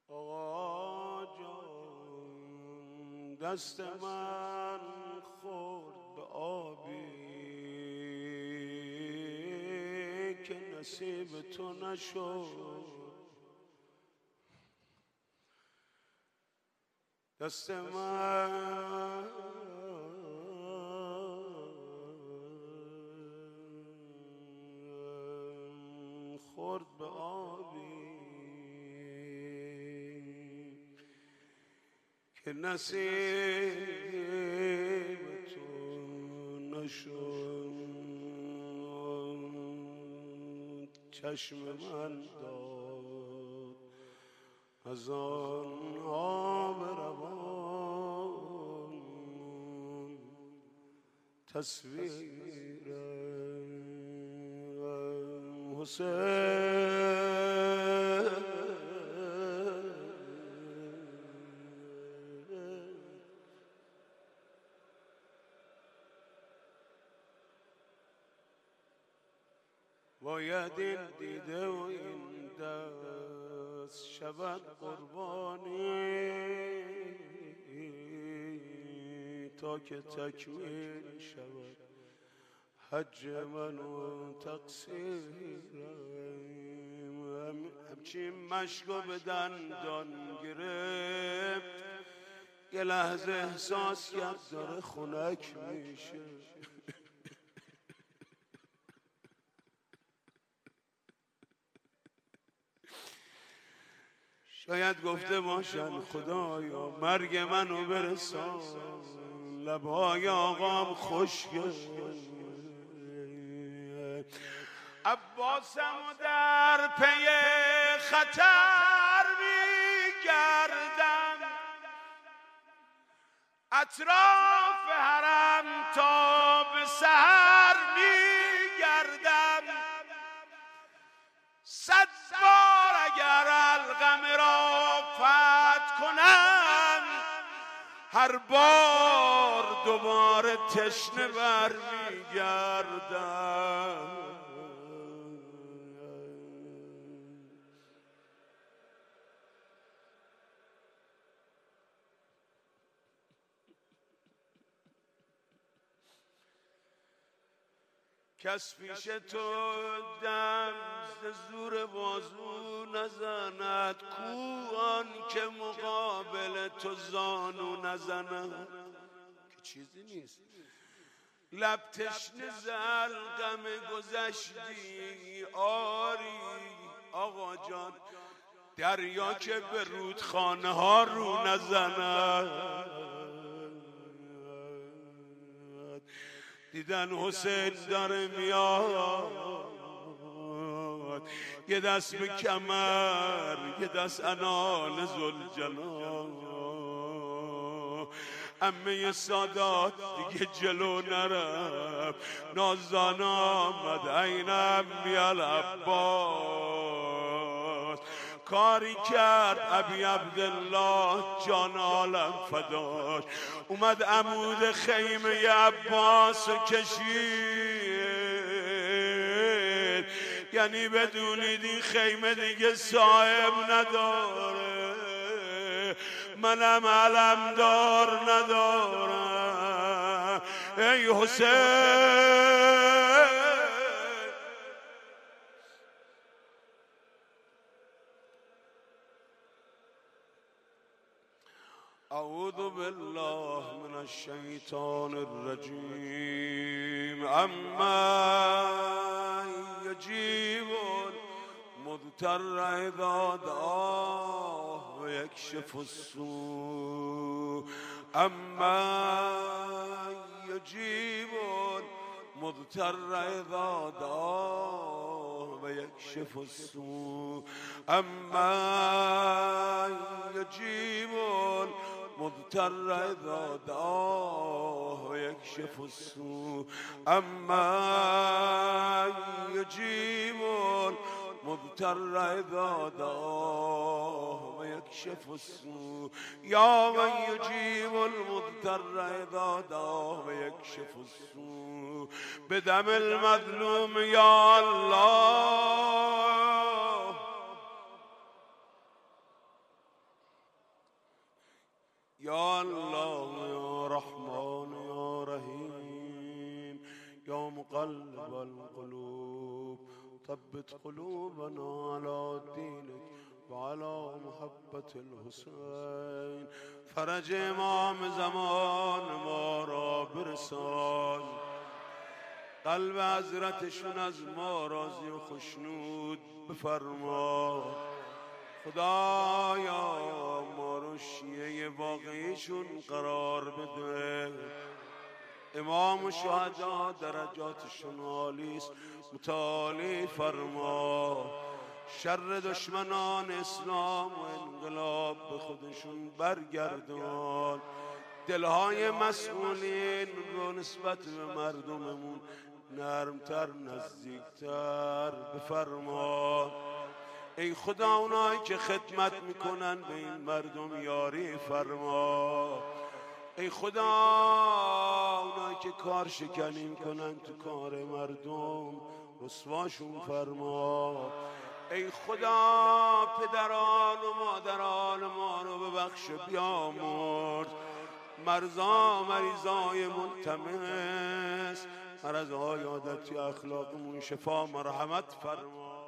آقا جان دست من خورد به آبی که نصیب تو نشد. دست من خورد به آبی که نصیب تو نشد. چشم من داد از آن آب روان تصویر حسین. باید این دیده و این دست شود قربانی تا که تکمیل شود حج من و تقصیرم. همچین مشکو به دندان گرفت، یه لحظه احساس کرد داره خنک میشه. شاید گفته باشن خدایا مرگ منو برسان، لبهای آقام خشکه. عباسمو در پی خطر میگردم، اطراف حرم تا به سحر میگردم. 100 بار اگر القم را فتح کنم، هر بار دوباره تشنه برمیگردم. کس پیش تو دم زور بازو نزند، کو آن که مقابل تو زانو نزند. که چیزی نیست لب تشنه زلقم گذشتی آری آقا جان، دریا که به رودخانه ها رو نزند. دیدن حسین داره میاد، یه دست به کمر یه دست انال ذوالجلال. عمه سادات دیگه جلو نرفت، نازدان آمد عین عمی العباس. کاری کرد ابی عبدالله جان عالم فداش، اومد عمود خیمه عباس کشید. یعنی بدونید این خیمه دیگه صاحب نداره، منم علمدار ندارم. ای حسین اعوذ بالله من الشیطان الرجیم. اما یجیب المضطر اذا دعاه و یکشف السوء. اما یجیب المضطر اذا دعاه و یکشف السوء. اما یجیب المضطر اذا دعاه و یکشف السوء. اما یجیب المضطر اذا دعاه و یکشف السوء. یا من یجیب المضطر اذا دعاه و یکشف السوء. بدم المظلوم یا الله یا الله یا رحمان یا رحیم یا مقلب القلوب ثبت قلوبنا على دینک وعلى محبت الحسین. فرج امام زمان ما را برسان، قلب حضرتشون از ما راضی و خشنود بفرما. خدایا ما رو شیعه واقعیشون قرار بده. امام و شهدا درجاتشون عالیست، متعالی فرما. شر دشمنان اسلام و انقلاب به خودشون برگردان. دلهای مسئولین رو نسبت به مردممون نرمتر نزدیکتر بفرما. ای خدا اونایی که خدمت میکنن به این مردم یاری فرما. ای خدا اونایی که کار شکنی میکنن تو کار مردم رسواشون فرما. ای خدا پدران و مادران ما رو ببخش و بیامرز. مرزا مریضای ملتمس، مرضهای عادتی اخلاقمون شفا مرحمت فرما.